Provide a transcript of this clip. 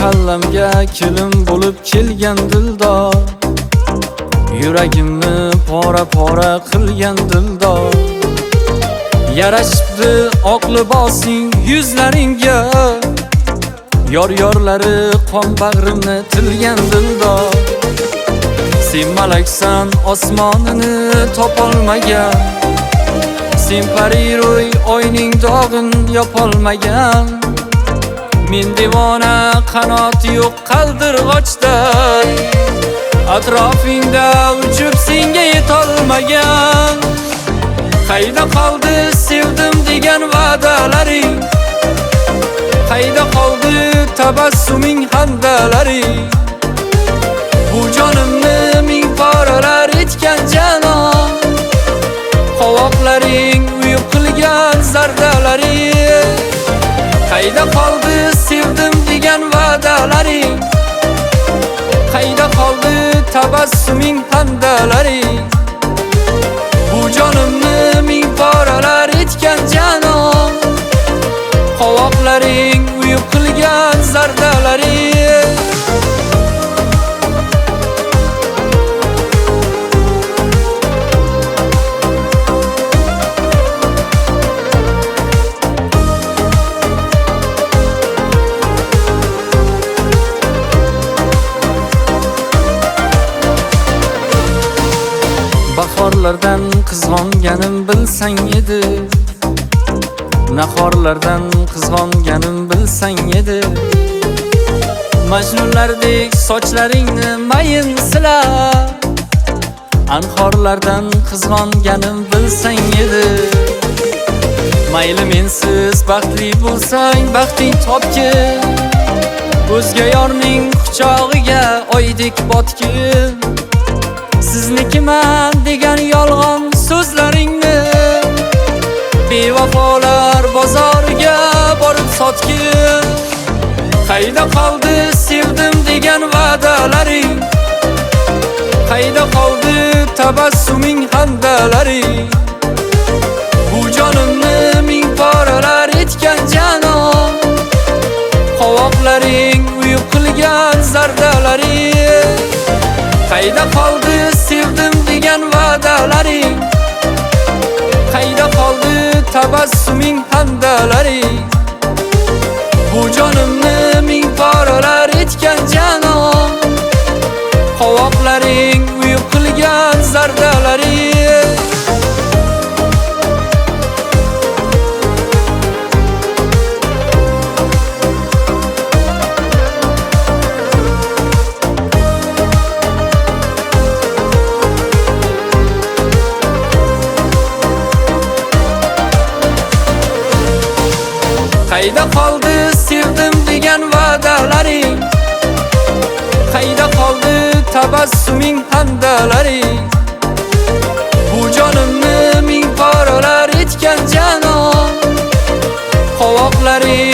mahallamga kelin bo'lib kelgan dildor, yuragimni pora-pora qilgan dildor. Yarashibdi oq libosing yuzlaringga, yor-yorlari qon bag'rimni tilgan dildor. Sen malaksan osmonini topolmagan, sen pariro'y oyning dog'in yopolmagan. Men devona qanoti yo'q qaldirg'ochday, atrofingda uchib senga yetolmagan. Qayda qoldi sevdim degan va'dalaring, qayda qoldi tabassuming handalaring. Bu jonimni ming paralar etgan janon, qovoqlaring uyib qilgan zardalaring. Qayda qoldi sevdim degan va'dalaring, qayda qoldi tabassuming handalaring. Bu jonimni ming paralar etgan janon, qovoqlaring uyib qilgan zardalaring. Bahorlardan qizg'onganim bilsang edi, nahorlardan qizg'onganim bilsang edi. Majnunlardek sochlaringni mayin silab, anhorlardan qizg'onganim bilsang edi. Mayli mensiz baxtli bo'lsang baxting topgin, o'zga yorning quchog'iga oydek botgin. Siznikiman degan yolg'on so'zlaringni bevafolar bozoriga borib sotgin. Qayda qoldi sevdim degan va'dalaring, qayda qoldi tabassuming handalaring. Bu jonimni ming paralar etgan janon, qovoqlaring uyib qilgan zardalaring. Qayda qoldi sevdim degan va'dalaring, qayda qoldi tabassuming handalaring. Bu jonimni ming paralar etgan janon, qovoqlaring uyib qilgan zardalaring. Qayda qoldi sevdim degan va'dalaring, qayda qoldi tabassuming handalaring. Bu jonimni ming paralar etgan janon, qovoqlaring